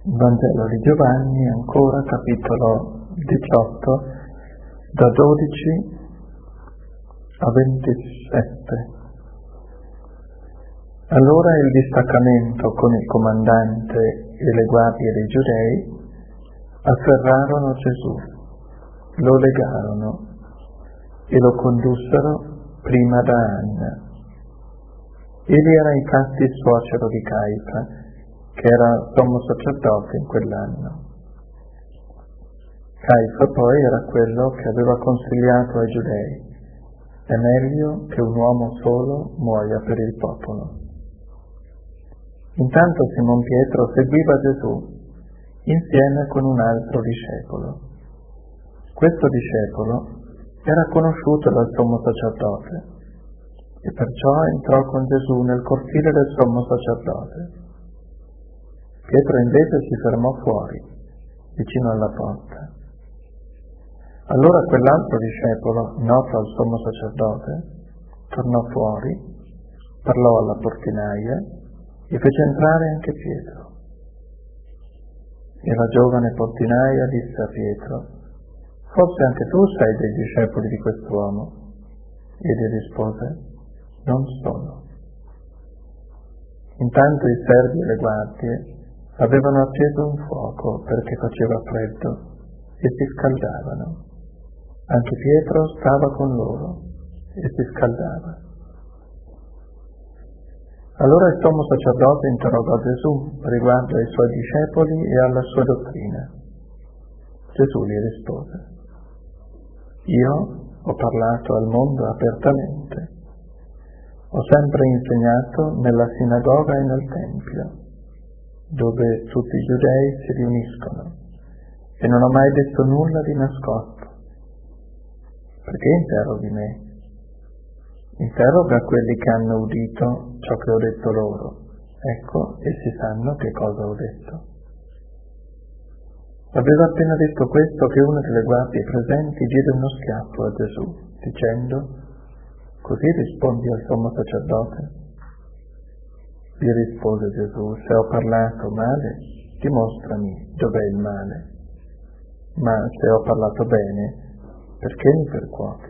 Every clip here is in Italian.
Il Vangelo di Giovanni, ancora, capitolo 18, da 12 a 27. Allora il distaccamento con il comandante e le guardie dei giudei afferrarono Gesù, lo legarono e lo condussero prima da Anna. Egli era infatti suocero di Caifa, che era sommo sacerdote in quell'anno. Caifa poi era quello che aveva consigliato ai giudei: è meglio che un uomo solo muoia per il popolo. Intanto Simon Pietro seguiva Gesù insieme con un altro discepolo. Questo discepolo era conosciuto dal sommo sacerdote e perciò entrò con Gesù nel cortile del sommo sacerdote. Pietro invece si fermò fuori, vicino alla porta. Allora quell'altro discepolo, noto al sommo sacerdote, tornò fuori, parlò alla portinaia e fece entrare anche Pietro. E la giovane portinaia disse a Pietro: forse anche tu sei dei discepoli di quest'uomo? Egli rispose: non sono. Intanto i servi e le guardie avevano acceso un fuoco perché faceva freddo e si scaldavano. Anche Pietro stava con loro e si scaldava. Allora il sommo sacerdote interrogò Gesù riguardo ai suoi discepoli e alla sua dottrina. Gesù gli rispose: io ho parlato al mondo apertamente. Ho sempre insegnato nella sinagoga e nel tempio, dove tutti i giudei si riuniscono, e non ho mai detto nulla di nascosto. Perché interroghi me? Interroga quelli che hanno udito ciò che ho detto loro. Ecco, essi sanno che cosa ho detto. Aveva appena detto questo che una delle guardie presenti diede uno schiaffo a Gesù, dicendo: così rispondi al sommo sacerdote? Gli rispose Gesù: se ho parlato male, dimostrami dov'è il male. Ma se ho parlato bene, perché mi percuoti?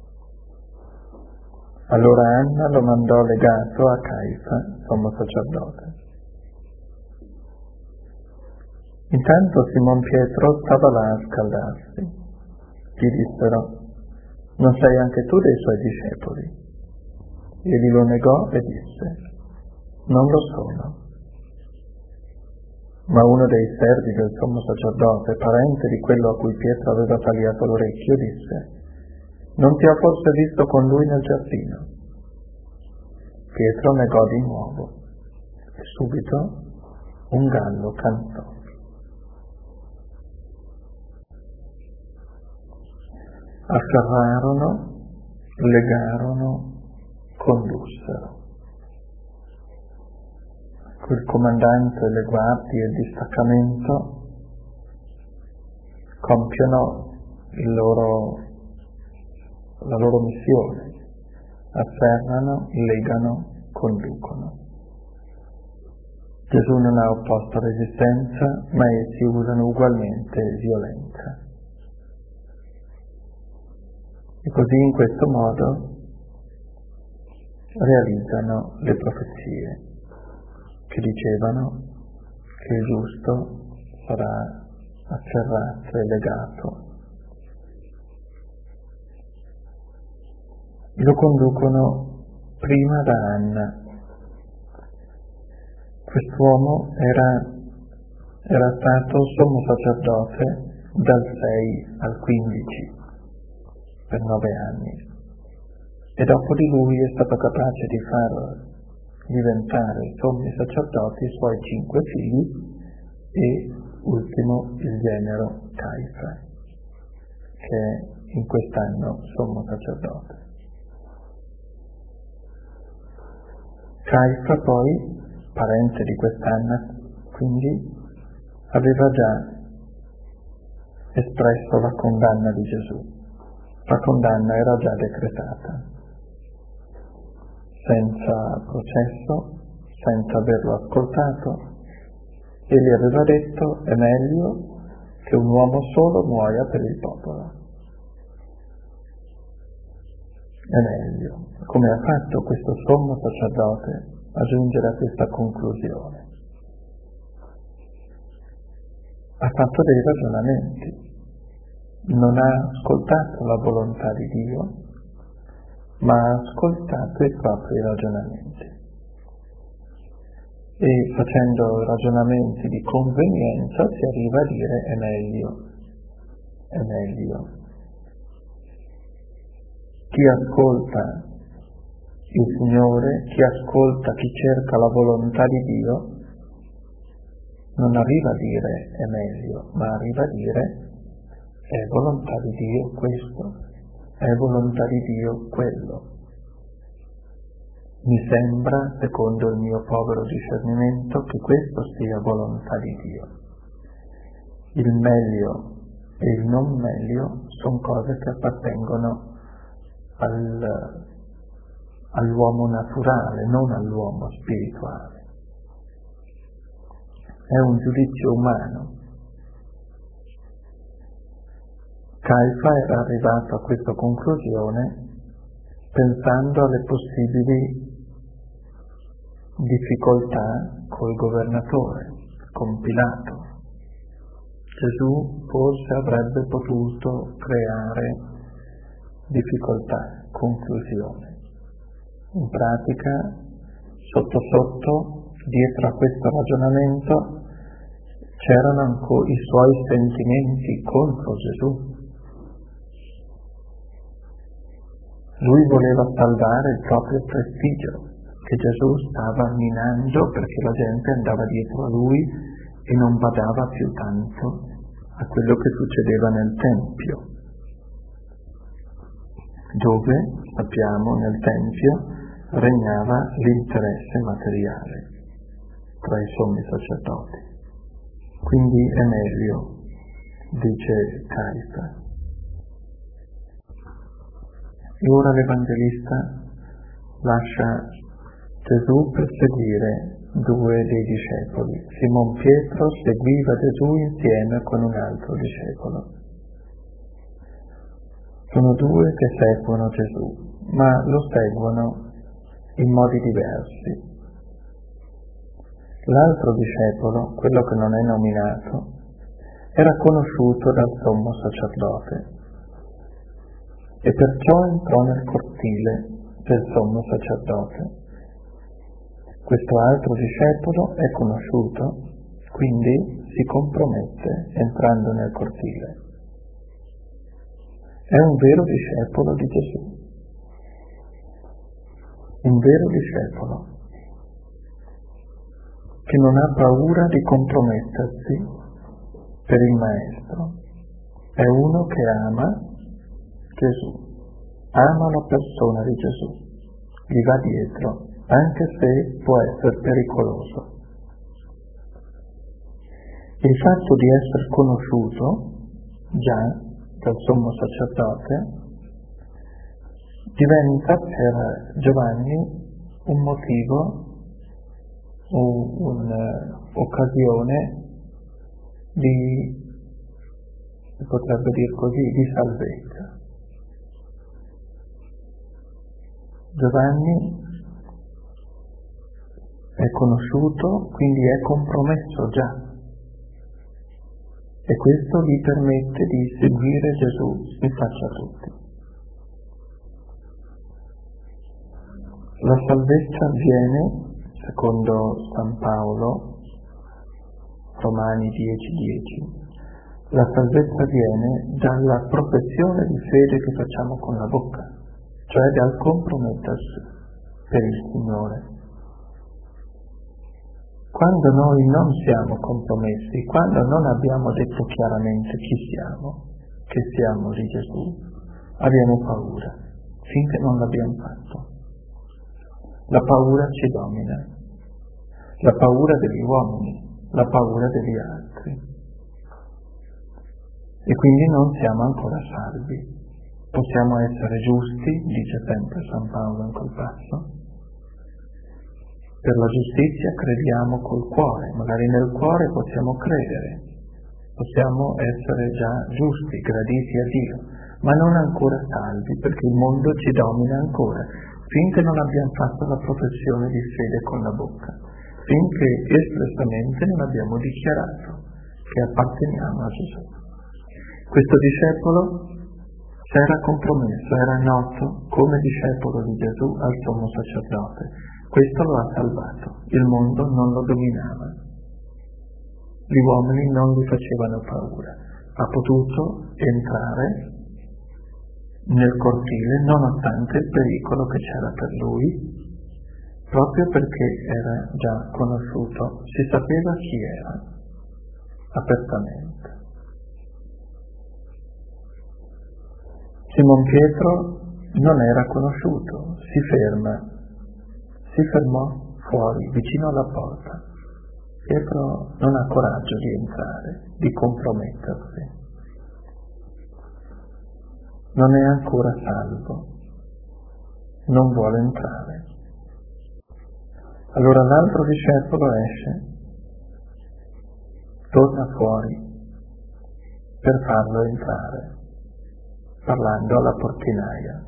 Allora Anna lo mandò legato a Caifa, sommo sacerdote. Intanto Simon Pietro stava là a scaldarsi. Gli dissero: non sei anche tu dei suoi discepoli? Egli lo negò e disse: non lo sono. Ma uno dei servi del sommo sacerdote, parente di quello a cui Pietro aveva tagliato l'orecchio, disse: non ti ho forse visto con lui nel giardino? Pietro negò di nuovo e subito un gallo cantò. Afferrarono, legarono, condussero. Il comandante, le guardie e il distaccamento compiono la loro missione, afferrano, legano, conducono. Gesù non ha opposto resistenza, ma essi usano ugualmente violenza. E così in questo modo realizzano le profezie che dicevano che il giusto sarà afferrato e legato. Lo conducono prima da Anna. Quest'uomo era stato sommo sacerdote dal 6 al 15 per 9 anni e dopo di lui è stato capace di far diventare sommi sacerdoti i suoi 5 figli e ultimo il genero Caifa, che è in quest'anno sommo sacerdote. Caifa poi, parente di quest'Anna, quindi aveva già espresso la condanna di Gesù. La condanna era già decretata, senza processo, senza averlo ascoltato, Egli aveva detto: è meglio che un uomo solo muoia per il popolo. È meglio. Come ha fatto questo sommo sacerdote a giungere a questa conclusione? Ha fatto dei ragionamenti, non ha ascoltato la volontà di Dio, ma ha ascoltato i propri ragionamenti. E facendo ragionamenti di convenienza si arriva a dire è meglio. Chi ascolta il Signore, chi ascolta, chi cerca la volontà di Dio, non arriva a dire è meglio, ma arriva a dire è volontà di Dio questo, è volontà di Dio quello. Mi sembra, secondo il mio povero discernimento, che questo sia volontà di Dio. Il meglio e il non meglio sono cose che appartengono all'uomo naturale, non all'uomo spirituale. È un giudizio umano. Caifa era arrivato a questa conclusione pensando alle possibili difficoltà col governatore, con Pilato. Gesù forse avrebbe potuto creare difficoltà, confusione. In pratica, sotto sotto, dietro a questo ragionamento, c'erano ancora i suoi sentimenti contro Gesù. Lui voleva salvare il proprio prestigio, che Gesù stava minando perché la gente andava dietro a lui e non badava più tanto a quello che succedeva nel Tempio, dove, sappiamo, nel Tempio regnava l'interesse materiale tra i sommi sacerdoti. Quindi è meglio, dice Caifa. E ora l'Evangelista lascia Gesù per seguire due dei discepoli. Simon Pietro seguiva Gesù insieme con un altro discepolo. Sono due che seguono Gesù, ma lo seguono in modi diversi. L'altro discepolo, quello che non è nominato, era conosciuto dal sommo sacerdote e perciò entrò nel cortile del sommo sacerdote. Questo altro discepolo è conosciuto, quindi si compromette entrando nel cortile. È un vero discepolo di Gesù, un vero discepolo che non ha paura di compromettersi per il Maestro. È uno che ama Gesù, ama la persona di Gesù, gli va dietro, anche se può essere pericoloso. Il fatto di essere conosciuto già dal sommo sacerdote diventa per Giovanni un motivo, un'occasione di, si potrebbe dire così, di salvezza. Giovanni è conosciuto, quindi è compromesso già, e questo gli permette di seguire Gesù in faccia a tutti. La salvezza avviene, secondo San Paolo, Romani 10:10, la salvezza viene dalla professione di fede che facciamo con la bocca, cioè dal compromettersi per il Signore. Quando noi non siamo compromessi, quando non abbiamo detto chiaramente chi siamo, che siamo di Gesù, abbiamo paura, finché non l'abbiamo fatto. La paura ci domina, la paura degli uomini, la paura degli altri. E quindi non siamo ancora salvi. Possiamo essere giusti, dice sempre San Paolo in quel passo, Per la giustizia crediamo col cuore, magari nel cuore possiamo credere, possiamo essere già giusti, graditi a Dio, ma non ancora salvi, perché il mondo ci domina ancora, finché non abbiamo fatto la professione di fede con la bocca, finché espressamente non abbiamo dichiarato che apparteniamo a Gesù. Questo discepolo s'era compromesso, era noto come discepolo di Gesù al sommo sacerdote. Questo lo ha salvato, il mondo non lo dominava, gli uomini non gli facevano paura, ha potuto entrare nel cortile nonostante il pericolo che c'era per lui, proprio perché era già conosciuto, si sapeva chi era apertamente. Simon Pietro non era conosciuto, si fermò fuori, vicino alla porta. Pietro non ha coraggio di entrare, di compromettersi. Non è ancora salvo, non vuole entrare. Allora l'altro discepolo esce, torna fuori per farlo entrare, parlando alla portinaia.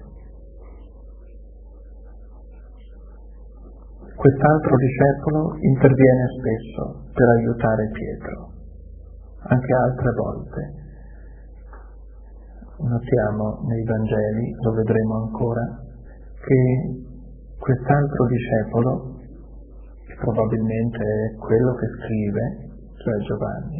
Quest'altro discepolo interviene spesso per aiutare Pietro, anche altre volte. Notiamo nei Vangeli, lo vedremo ancora, che quest'altro discepolo, che probabilmente è quello che scrive, cioè Giovanni,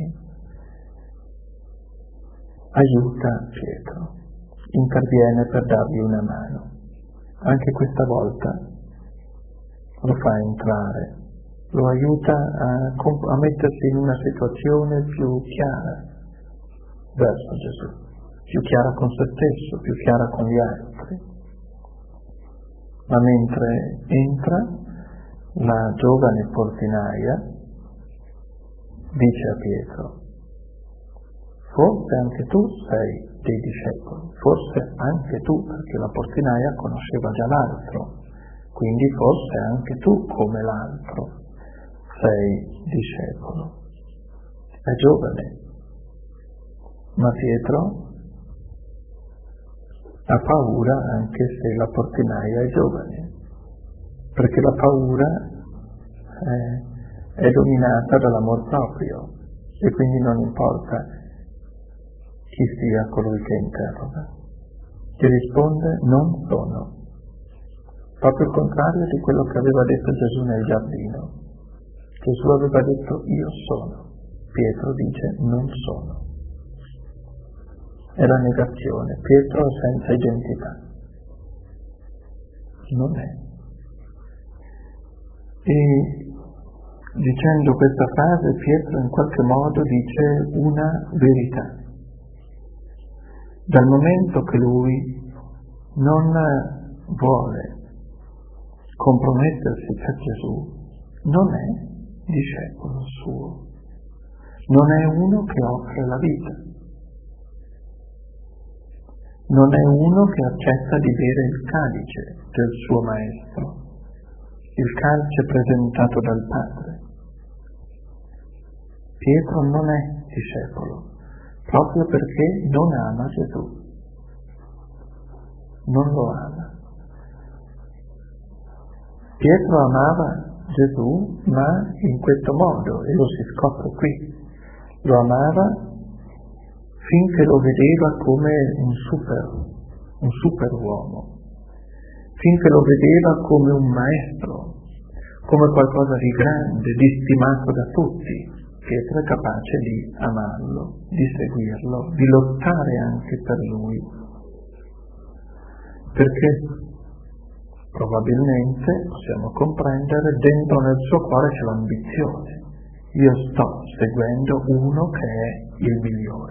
aiuta Pietro, interviene per dargli una mano. Anche questa volta lo fa entrare, lo aiuta a mettersi in una situazione più chiara verso Gesù, più chiara con se stesso, più chiara con gli altri. Ma mentre entra, la giovane portinaia dice a Pietro: forse anche tu sei dei discepoli, forse anche tu, perché la portinaia conosceva già l'altro, quindi forse anche tu, come l'altro, sei discepolo. È giovane, ma Pietro ha paura anche se la portinaia è giovane, perché la paura è dominata dall'amor proprio e quindi non importa chi sia colui che interroga. Ti risponde: non sono. Proprio il contrario di quello che aveva detto Gesù nel giardino. Gesù aveva detto: io sono. Pietro dice: non sono. È la negazione. Pietro senza identità. Non è. E dicendo questa frase Pietro in qualche modo dice una verità. Dal momento che lui non vuole compromettersi per Gesù, non è discepolo suo, non è uno che offre la vita, non è uno che accetta di bere il calice del suo maestro, il calice presentato dal Padre. Pietro non è discepolo, proprio perché non ama Gesù, non lo ama. Pietro amava Gesù, ma in questo modo, e lo si scopre qui. Lo amava finché lo vedeva come un super uomo, finché lo vedeva come un maestro, come qualcosa di grande, di stimato da tutti. Pietro è capace di amarlo, di seguirlo, di lottare anche per lui. Perché probabilmente, possiamo comprendere, dentro nel suo cuore c'è l'ambizione. Io sto seguendo uno che è il migliore.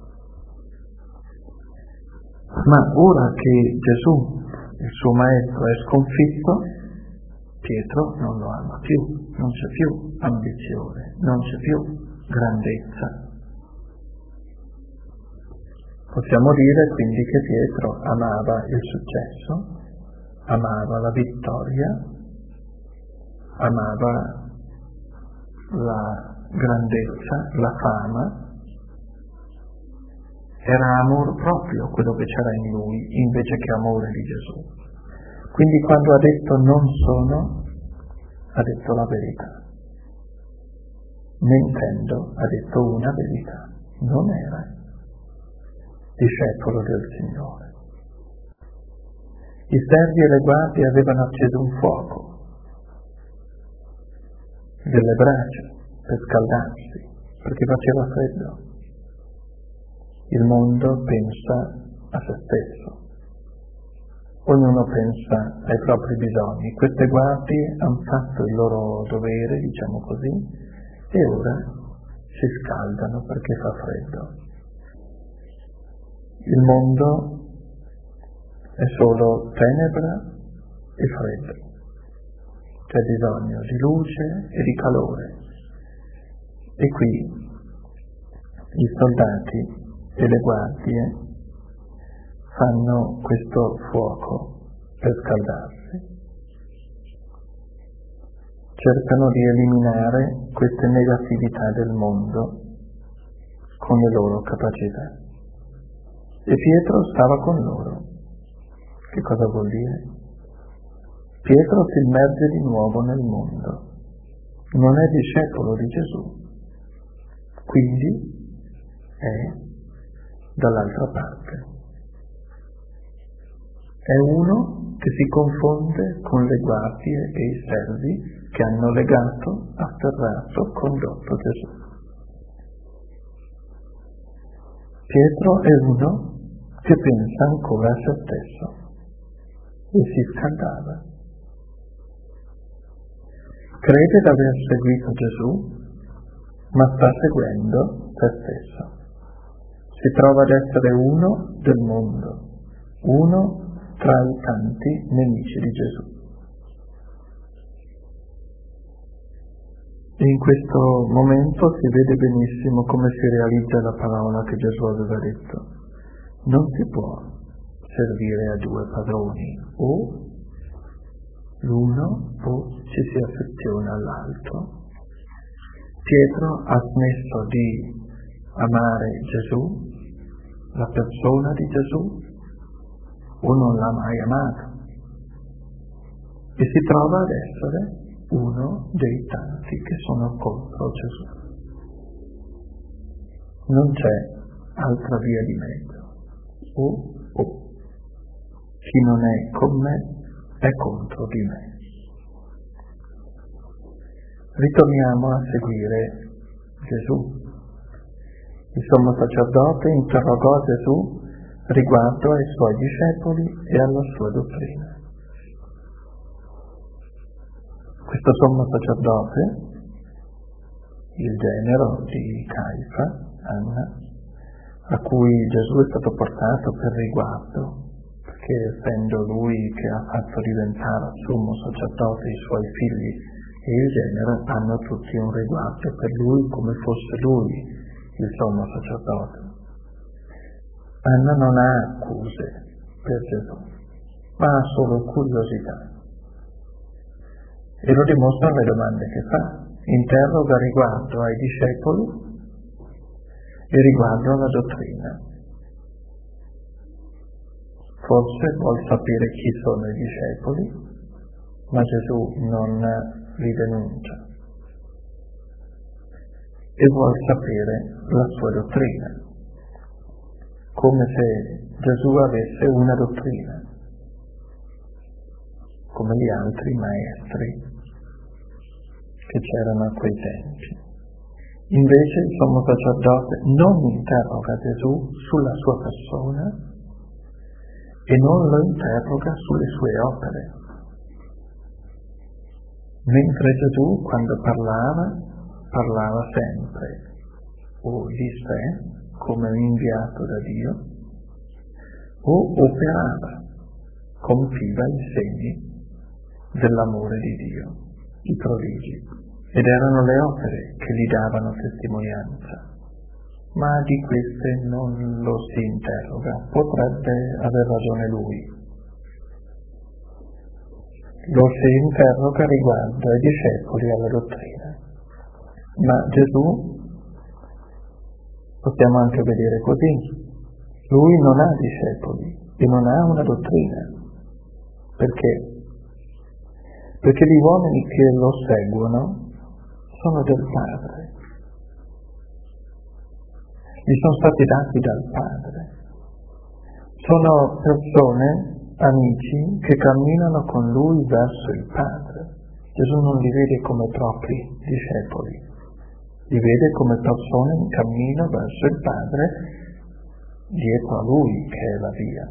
Ma ora che Gesù, il suo maestro, è sconfitto, Pietro non lo ama più, non c'è più ambizione, non c'è più grandezza. Possiamo dire quindi che Pietro amava il successo, amava la vittoria, amava la grandezza, la fama, era amor proprio quello che c'era in lui, invece che amore di Gesù. Quindi quando ha detto non sono, ha detto la verità. Mentendo ha detto una verità, non era discepolo del Signore. I servi e le guardie avevano acceso un fuoco, delle brace per scaldarsi, perché faceva freddo. Il mondo pensa a se stesso, ognuno pensa ai propri bisogni. Queste guardie hanno fatto il loro dovere, diciamo così, e ora si scaldano perché fa freddo. Il mondo è solo tenebra e freddo. C'è bisogno di luce e di calore. E qui i soldati e le guardie fanno questo fuoco per scaldarsi. Cercano di eliminare queste negatività del mondo con le loro capacità. E Pietro stava con loro. Che cosa vuol dire? Pietro si immerge di nuovo nel mondo. Non è discepolo di Gesù. Quindi è dall'altra parte. È uno che si confonde con le guardie e i servi che hanno legato, afferrato, condotto Gesù. Pietro è uno che pensa ancora a se stesso e si scaldava. Crede di aver seguito Gesù, ma sta seguendo se stesso. Si trova ad essere uno del mondo, uno tra i tanti nemici di Gesù. E in questo momento si vede benissimo come si realizza la parola che Gesù aveva detto. Non si può servire a due padroni, o l'uno o ci si affeziona all'altro. Pietro ha smesso di amare Gesù, la persona di Gesù, o non l'ha mai amato, e si trova ad essere uno dei tanti che sono contro Gesù. Non c'è altra via di mezzo, o. Chi non è con me è contro di me. Ritorniamo a seguire Gesù. Il sommo sacerdote interrogò Gesù riguardo ai suoi discepoli e alla sua dottrina. Questo sommo sacerdote, il genero di Caifa, Anna, a cui Gesù è stato portato per riguardo, perché essendo lui che ha fatto diventare sommo sacerdote i suoi figli e il genero, hanno tutti un riguardo per lui come fosse lui il sommo sacerdote. Anna non ha accuse per Gesù, ma ha solo curiosità. E lo dimostrano le domande che fa. Interroga riguardo ai discepoli e riguardo alla dottrina. Forse vuol sapere chi sono i discepoli, ma Gesù non li denuncia. E vuol sapere la sua dottrina, come se Gesù avesse una dottrina, come gli altri maestri che c'erano a quei tempi. Invece il sommo sacerdote non interroga Gesù sulla sua persona e non lo interroga sulle sue opere. Mentre Gesù, quando parlava sempre o di sé come un inviato da Dio, o operava, compiva i segni dell'amore di Dio, i prodigi, ed erano le opere che gli davano testimonianza. Ma di queste non lo si interroga, potrebbe aver ragione lui. lo si interroga riguardo ai discepoli e alla dottrina. Ma Gesù, possiamo anche vedere così, lui non ha discepoli e non ha una dottrina. Perché? Perché gli uomini che lo seguono sono del Padre. Gli sono stati dati dal Padre. Sono persone, amici, che camminano con Lui verso il Padre. Gesù non li vede come propri discepoli, li vede come persone in cammino verso il Padre, dietro a Lui che è la via.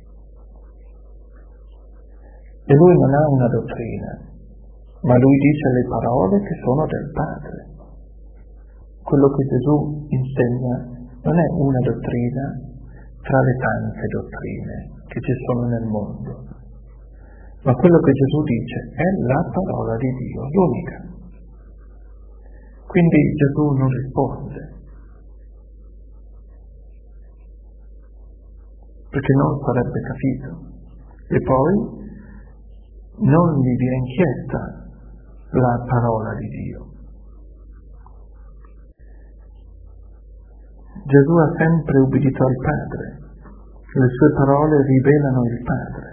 E Lui non ha una dottrina, ma Lui dice le parole che sono del Padre. Quello che Gesù insegna non è una dottrina tra le tante dottrine che ci sono nel mondo, ma quello che Gesù dice è la parola di Dio, l'unica. Quindi Gesù non risponde, perché non sarebbe capito, e poi non gli viene chiesta la parola di Dio. Gesù ha sempre ubbidito al Padre, le sue parole rivelano il Padre,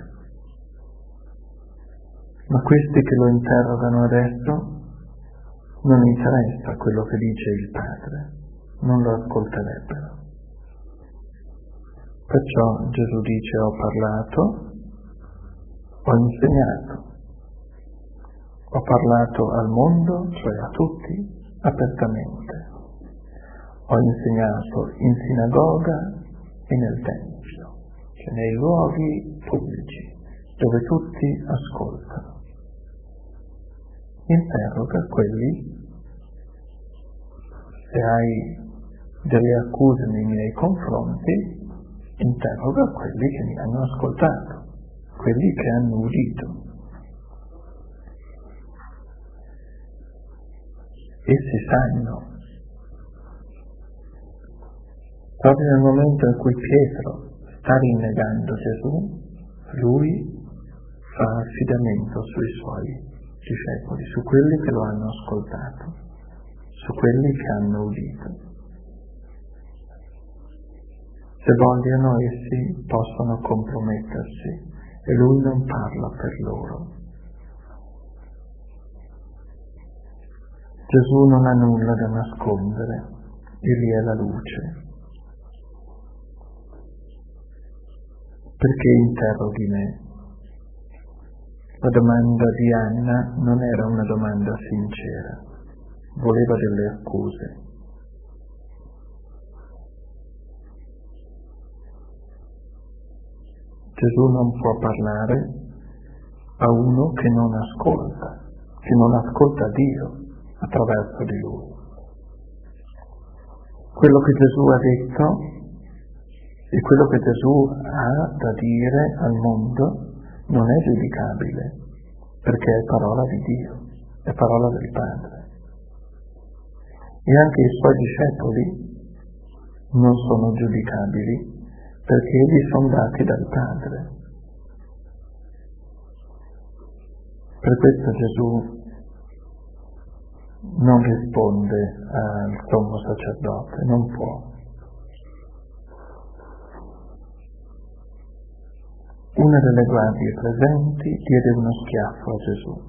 ma questi che lo interrogano adesso non interessa quello che dice il Padre, non lo ascolterebbero. Perciò Gesù dice: ho parlato, ho insegnato, ho parlato al mondo, cioè a tutti, apertamente. Ho insegnato in sinagoga e nel Tempio, cioè nei luoghi pubblici, dove tutti ascoltano. Interroga quelli, se hai delle accuse nei miei confronti, interroga quelli che mi hanno ascoltato, quelli che hanno udito. Essi sanno. Proprio nel momento in cui Pietro sta rinnegando Gesù, lui fa affidamento sui suoi discepoli, su quelli che lo hanno ascoltato, su quelli che hanno udito. Se vogliono, essi possono compromettersi e lui non parla per loro. Gesù non ha nulla da nascondere, egli è la luce. Perché interroghi me? La domanda di Anna non era una domanda sincera, voleva delle accuse. Gesù non può parlare a uno che non ascolta Dio attraverso di lui. Quello che Gesù ha detto e quello che Gesù ha da dire al mondo non è giudicabile, perché è parola di Dio, è parola del Padre. E anche i suoi discepoli non sono giudicabili, perché egli sono dati dal Padre. Per questo Gesù non risponde al sommo sacerdote, non può. Una delle guardie presenti diede uno schiaffo a Gesù.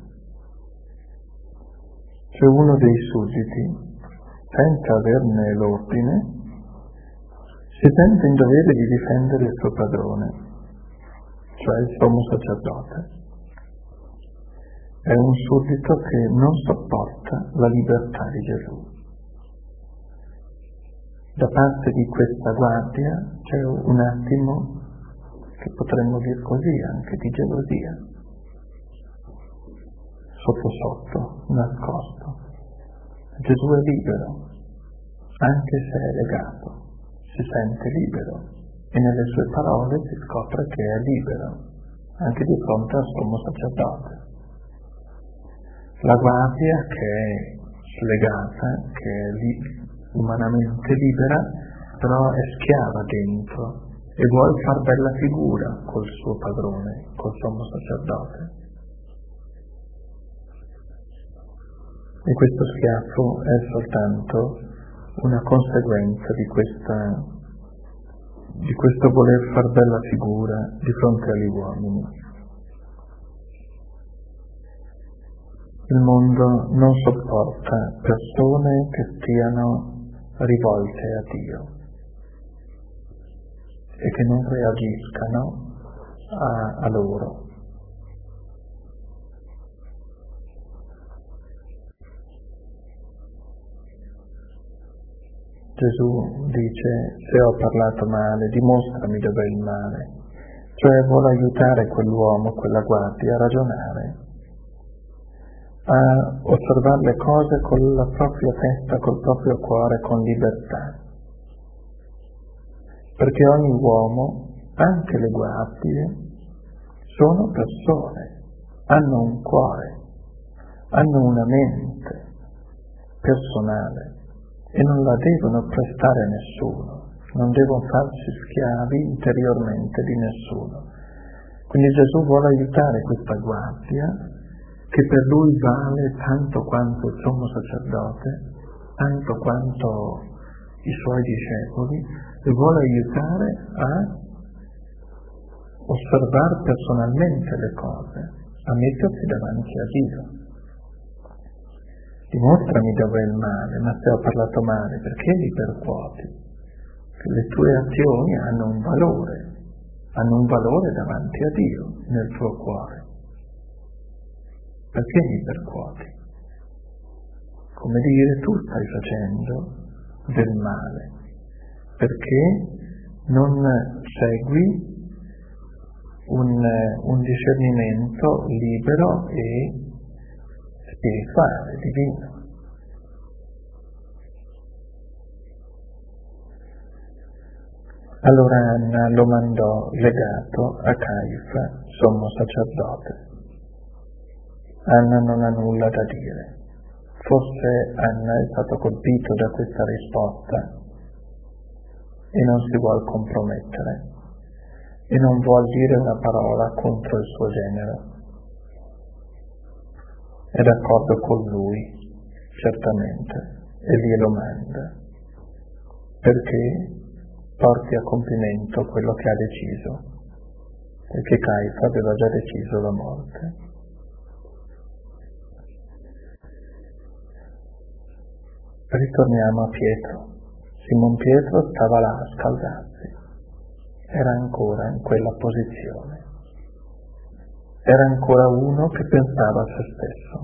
Cioè uno dei sudditi, senza averne l'ordine, si sente in dovere di difendere il suo padrone, cioè il sommo sacerdote. È un suddito che non sopporta la libertà di Gesù. Da parte di questa guardia c'è un attimo, che potremmo dire così, anche di gelosia, sotto, nascosto. Gesù è libero, anche se è legato, si sente libero e nelle sue parole si scopre che è libero, anche di fronte al sommo sacerdote. La guardia che è slegata, che è umanamente libera, però è schiava dentro e vuole far bella figura col suo padrone, col sommo sacerdote. E questo schiaffo è soltanto una conseguenza di questo voler far bella figura di fronte agli uomini. Il mondo non sopporta persone che stiano rivolte a Dio e che non reagiscano a loro. Gesù dice: se ho parlato male, dimostrami dov'è il male. Cioè vuole aiutare quell'uomo, quella guardia a ragionare, a osservare le cose con la propria testa, col proprio cuore, con libertà. Perché ogni uomo, anche le guardie, sono persone, hanno un cuore, hanno una mente personale e non la devono prestare a nessuno, non devono farsi schiavi interiormente di nessuno. Quindi Gesù vuole aiutare questa guardia, che per lui vale tanto quanto il sommo sacerdote, tanto quanto i suoi discepoli, e vuole aiutare a osservare personalmente le cose, a mettersi davanti a Dio. Dimostrami dov'è il male, ma se ho parlato male, perché li percuoti? Le tue azioni hanno un valore davanti a Dio nel tuo cuore. Perché mi percuoti? Come dire, tu stai facendo del male, perché non segui un discernimento libero e spirituale, divino. Allora Anna lo mandò legato a Caifa, sommo sacerdote. Anna non ha nulla da dire. Forse Anna è stato colpito da questa risposta e non si vuol compromettere e non vuol dire una parola contro il suo genero. È d'accordo con lui, certamente, e glielo manda, perché porti a compimento quello che ha deciso, perché Caifa aveva già deciso la morte. Ritorniamo a Pietro. Simon Pietro stava là a scaldarsi, era ancora in quella posizione. Era ancora uno che pensava a se stesso.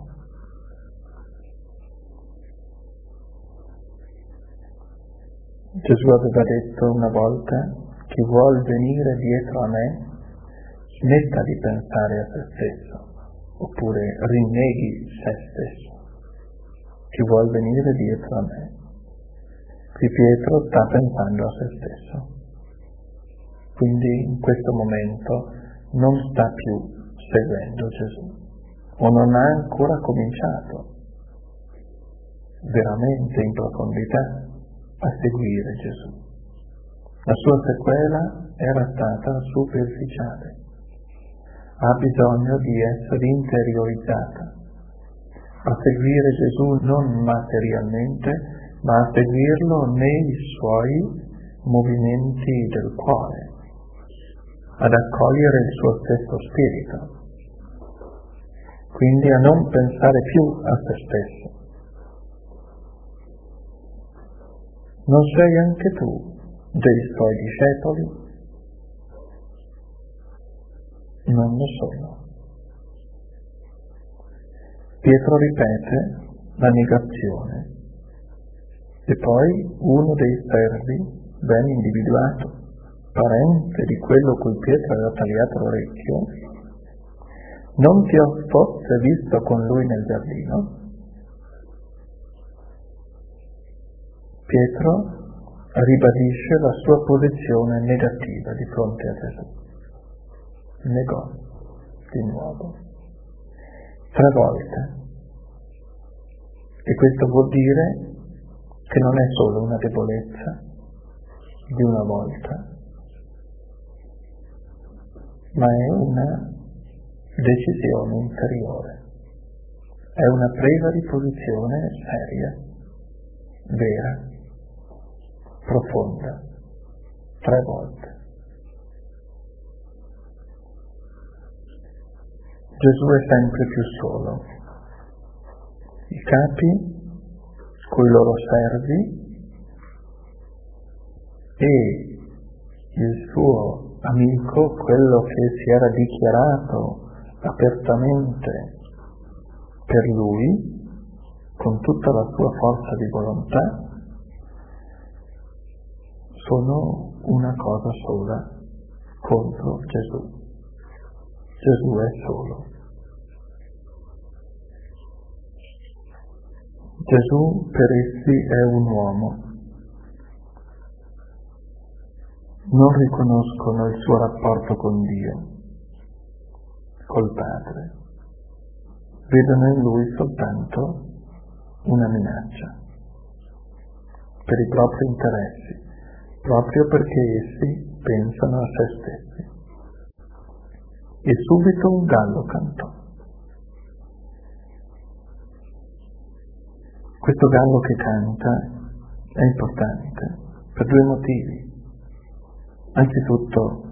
Gesù aveva detto una volta: chi vuol venire dietro a me, smetta di pensare a se stesso, oppure rinneghi se stesso. Chi vuol venire dietro a me. Qui Pietro sta pensando a se stesso. Quindi in questo momento non sta più seguendo Gesù, o non ha ancora cominciato veramente in profondità a seguire Gesù. La sua sequela era stata superficiale, ha bisogno di essere interiorizzata, a seguire Gesù non materialmente, ma a seguirlo nei suoi movimenti del cuore, ad accogliere il suo stesso spirito, quindi a non pensare più a se stesso. Non sei anche tu dei suoi discepoli? Non lo sono. Pietro ripete la negazione e poi uno dei servi, ben individuato, parente di quello cui Pietro aveva tagliato l'orecchio: non ti ho forse visto con lui nel giardino? Pietro ribadisce la sua posizione negativa di fronte a Gesù. Negò di nuovo 3 volte. E questo vuol dire che non è solo una debolezza di una volta, ma è una decisione interiore. è una presa di posizione seria, vera, profonda, 3 volte. Gesù è sempre più solo. I capi, coi loro servi, e il suo amico, quello che si era dichiarato apertamente per lui, con tutta la sua forza di volontà, sono una cosa sola contro Gesù. Gesù è solo. Gesù per essi è un uomo. Non riconoscono il suo rapporto con Dio, col Padre. Vedono in lui soltanto una minaccia per i propri interessi, proprio perché essi pensano a se stessi. E subito un gallo cantò. Questo gallo che canta è importante per 2 motivi. Anzitutto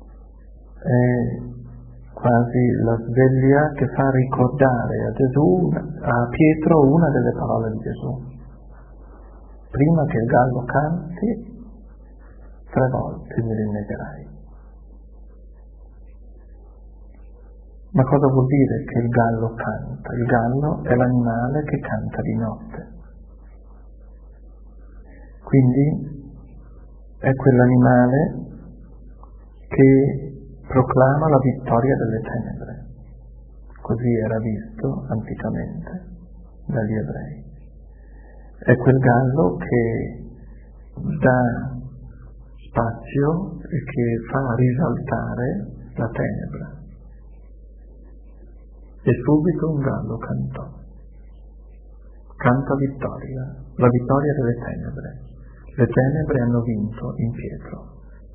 è quasi la sveglia che fa ricordare a Gesù, a Pietro, una delle parole di Gesù. Prima che il gallo canti, 3 volte mi rinnegherai. Ma cosa vuol dire che il gallo canta? Il gallo è l'animale che canta di notte. Quindi è quell'animale che proclama la vittoria delle tenebre. Così era visto anticamente dagli ebrei. È quel gallo che dà spazio e che fa risaltare la tenebra. E subito un gallo cantò. Canta vittoria, la vittoria delle tenebre. Le tenebre hanno vinto in Pietro.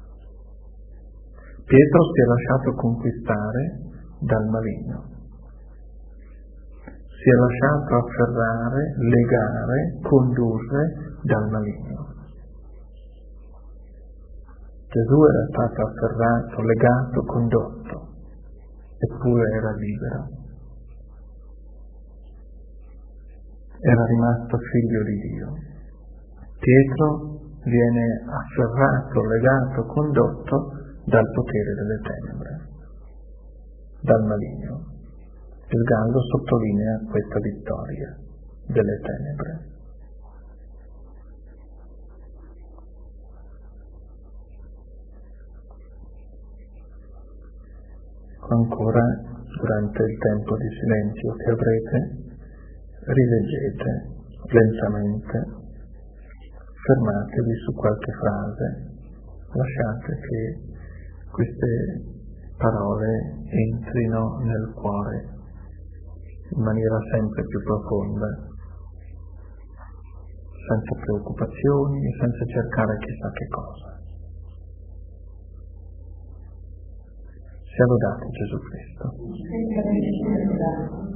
Pietro si è lasciato conquistare dal maligno. Si è lasciato afferrare, legare, condurre dal maligno. Gesù era stato afferrato, legato, condotto, eppure era libero. Era rimasto figlio di Dio. Pietro viene afferrato, legato, condotto dal potere delle tenebre, dal maligno. Il gallo sottolinea questa vittoria delle tenebre. Ancora, durante il tempo di silenzio che avrete, rileggete lentamente, fermatevi su qualche frase, lasciate che queste parole entrino nel cuore in maniera sempre più profonda, senza preoccupazioni e senza cercare chissà che cosa. Sia lodato Gesù Cristo.